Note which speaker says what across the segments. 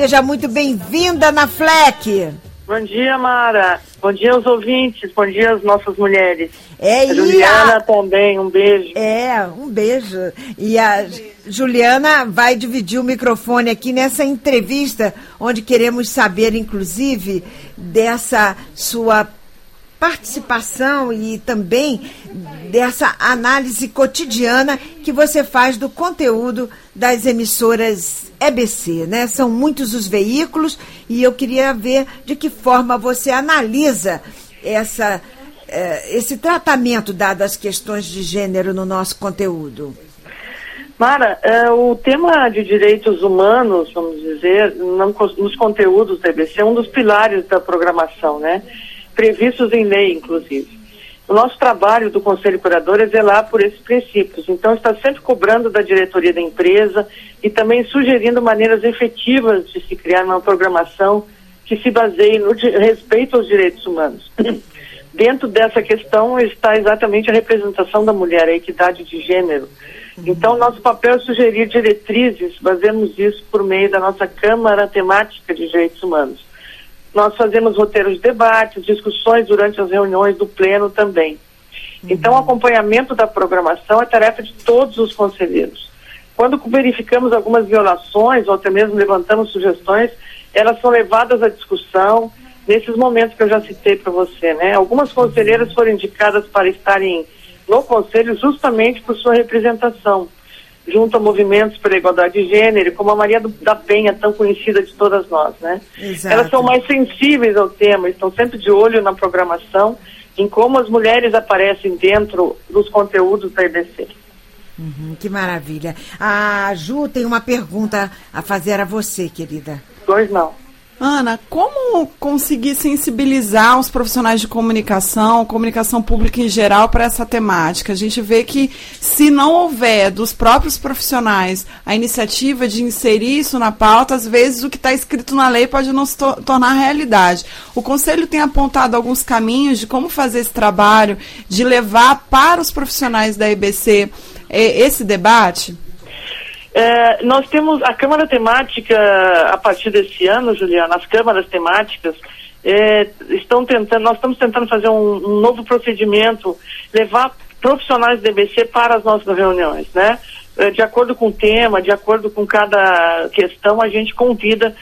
Speaker 1: Seja muito bem-vinda na FLEC.
Speaker 2: Bom dia, Mara. Bom dia aos ouvintes. Bom dia às nossas mulheres.
Speaker 1: A
Speaker 2: Juliana também, um beijo.
Speaker 1: Um beijo. E a Juliana vai dividir o microfone aqui nessa entrevista, onde queremos saber, inclusive, dessa sua participação e também dessa análise cotidiana que você faz do conteúdo das emissoras EBC, né? São muitos os veículos e eu queria ver de que forma você analisa esse tratamento dado às questões de gênero no nosso conteúdo.
Speaker 2: Mara, o tema de direitos humanos, vamos dizer, nos conteúdos da EBC é um dos pilares da programação, né? Previstos em lei, inclusive. O nosso trabalho do Conselho Curador é zelar por esses princípios. Então, está sempre cobrando da diretoria da empresa e também sugerindo maneiras efetivas de se criar uma programação que se baseie no respeito aos direitos humanos. Dentro dessa questão está exatamente a representação da mulher, a equidade de gênero. Então, nosso papel é sugerir diretrizes, fazemos isso por meio da nossa Câmara Temática de Direitos Humanos. Nós fazemos roteiros de debates, discussões durante as reuniões do Pleno também. Então, o acompanhamento da programação é tarefa de todos os conselheiros. Quando verificamos algumas violações ou até mesmo levantamos sugestões, elas são levadas à discussão nesses momentos que eu já citei para você, né? Algumas conselheiras foram indicadas para estarem no Conselho justamente por sua representação, junto a movimentos pela igualdade de gênero, como a Maria da Penha, tão conhecida de todas nós, né?
Speaker 1: Exato.
Speaker 2: Elas são mais sensíveis ao tema, estão sempre de olho na programação, em como as mulheres aparecem dentro dos conteúdos da EBC.
Speaker 1: Que maravilha. A Ju tem uma pergunta a fazer a você, querida.
Speaker 2: Pois não.
Speaker 3: Ana, como conseguir sensibilizar os profissionais de comunicação pública em geral para essa temática? A gente vê que se não houver dos próprios profissionais a iniciativa de inserir isso na pauta, às vezes o que está escrito na lei pode não se tornar realidade. O Conselho tem apontado alguns caminhos de como fazer esse trabalho, de levar para os profissionais da EBC esse debate?
Speaker 2: Nós temos a Câmara Temática, a partir desse ano, Juliana, as câmaras temáticas nós estamos tentando fazer um novo procedimento, levar profissionais da EBC para as nossas reuniões, né? De acordo com o tema, de acordo com cada questão, a gente convida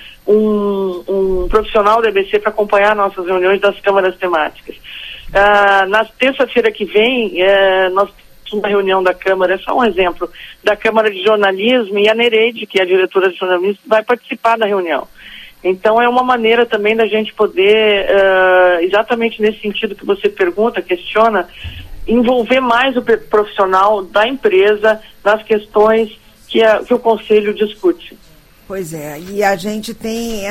Speaker 2: um profissional da EBC para acompanhar nossas reuniões das câmaras temáticas. Na terça-feira que vem, nós uma reunião da Câmara, é só um exemplo, da Câmara de Jornalismo, e a Nereide, que é a diretora de jornalismo, vai participar da reunião. Então é uma maneira também da gente poder, exatamente nesse sentido que você pergunta, questiona, envolver mais o profissional da empresa nas questões que o Conselho discute.
Speaker 1: Pois é, e a gente tem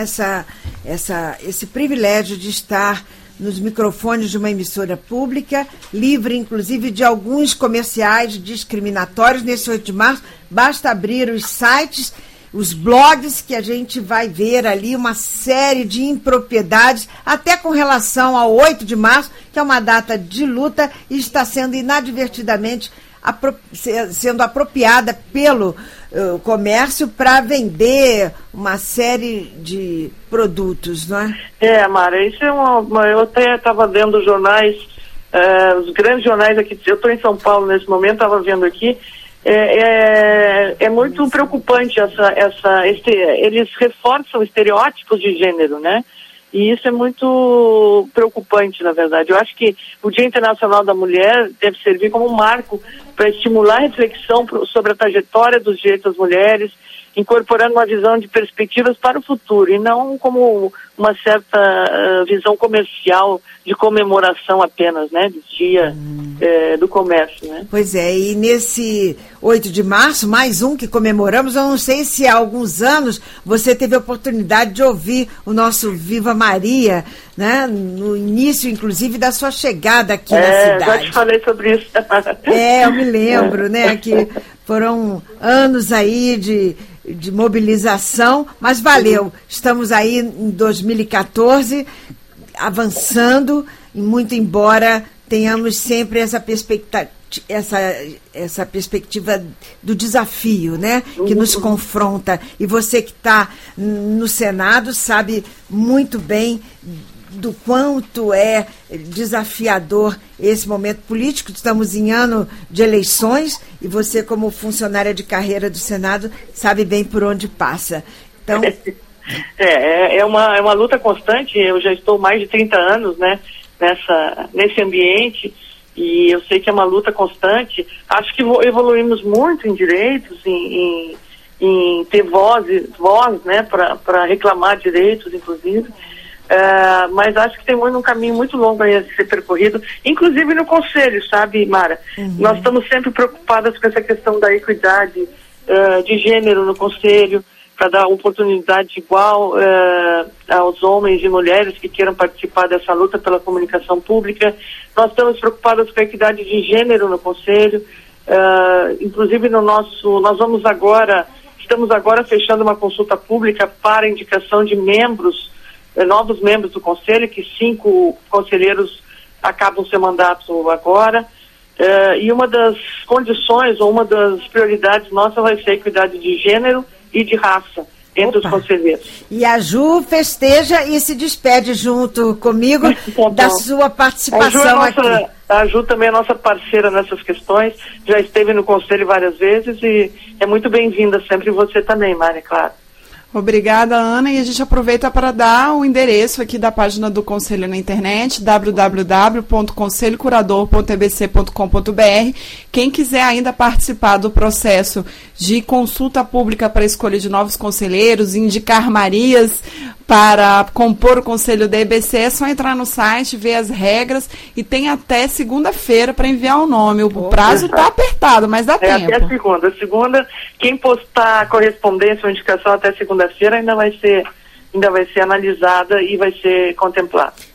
Speaker 1: esse privilégio de estar nos microfones de uma emissora pública, livre inclusive de alguns comerciais discriminatórios. Nesse 8 de março, basta abrir os sites, os blogs, que a gente vai ver ali uma série de impropriedades, até com relação ao 8 de março, que é uma data de luta e está sendo inadvertidamente sendo apropriada pelo comércio para vender uma série de produtos, não é? Mara,
Speaker 2: isso é eu até estava vendo os jornais, os grandes jornais aqui, eu estou em São Paulo nesse momento, estava vendo aqui, é muito preocupante eles reforçam estereótipos de gênero, né? E isso é muito preocupante, na verdade. Eu acho que o Dia Internacional da Mulher deve servir como um marco para estimular a reflexão sobre a trajetória dos direitos das mulheres, incorporando uma visão de perspectivas para o futuro, e não como uma certa visão comercial de comemoração apenas, né, do Dia do Comércio, né?
Speaker 1: Pois é, e nesse 8 de março, mais um que comemoramos, eu não sei se há alguns anos você teve a oportunidade de ouvir o nosso Viva Maria, né, no início, inclusive, da sua chegada aqui na cidade.
Speaker 2: Já te falei sobre isso.
Speaker 1: Eu me lembro, né, que foram anos aí de mobilização, mas valeu. Estamos aí em 2014, avançando, muito embora tenhamos sempre essa perspectiva do desafio, né? Que nos confronta. E você que está no Senado sabe muito bem do quanto é desafiador esse momento político. Estamos em ano de eleições e você, como funcionária de carreira do Senado, sabe bem por onde passa. Então...
Speaker 2: É uma luta constante. Eu já estou mais de 30 anos, né, nesse ambiente, e eu sei que é uma luta constante. Acho que evoluímos muito em direitos, em ter voz, né, para reclamar direitos, inclusive. Mas acho que tem um caminho muito longo aí a ser percorrido, inclusive no Conselho, sabe, Mara? Nós estamos sempre preocupadas com essa questão da equidade de gênero no Conselho, para dar oportunidade igual aos homens e mulheres que queiram participar dessa luta pela comunicação pública. Nós estamos preocupados com a equidade de gênero no Conselho, inclusive nós estamos agora fechando uma consulta pública para indicação de novos membros do Conselho, que 5 conselheiros acabam seu mandato agora. E uma das condições, ou uma das prioridades nossas vai ser a equidade de gênero e de raça entre os conselheiros.
Speaker 1: E a Ju festeja e se despede junto comigo da sua participação aqui.
Speaker 2: A Ju também é nossa parceira nessas questões, já esteve no Conselho várias vezes e é muito bem-vinda sempre, você também, Mari, claro.
Speaker 3: Obrigada, Ana, e a gente aproveita para dar o endereço aqui da página do Conselho na internet, www.conselhocurador.ebc.com.br. Quem quiser ainda participar do processo de consulta pública para a escolha de novos conselheiros, indicar Marias para compor o Conselho da EBC, é só entrar no site, ver as regras, e tem até segunda-feira para enviar o nome. O prazo está apertado, mas dá tempo.
Speaker 2: Até segunda. Quem postar correspondência ou indicação até segunda-feira ainda vai ser analisada e vai ser contemplada.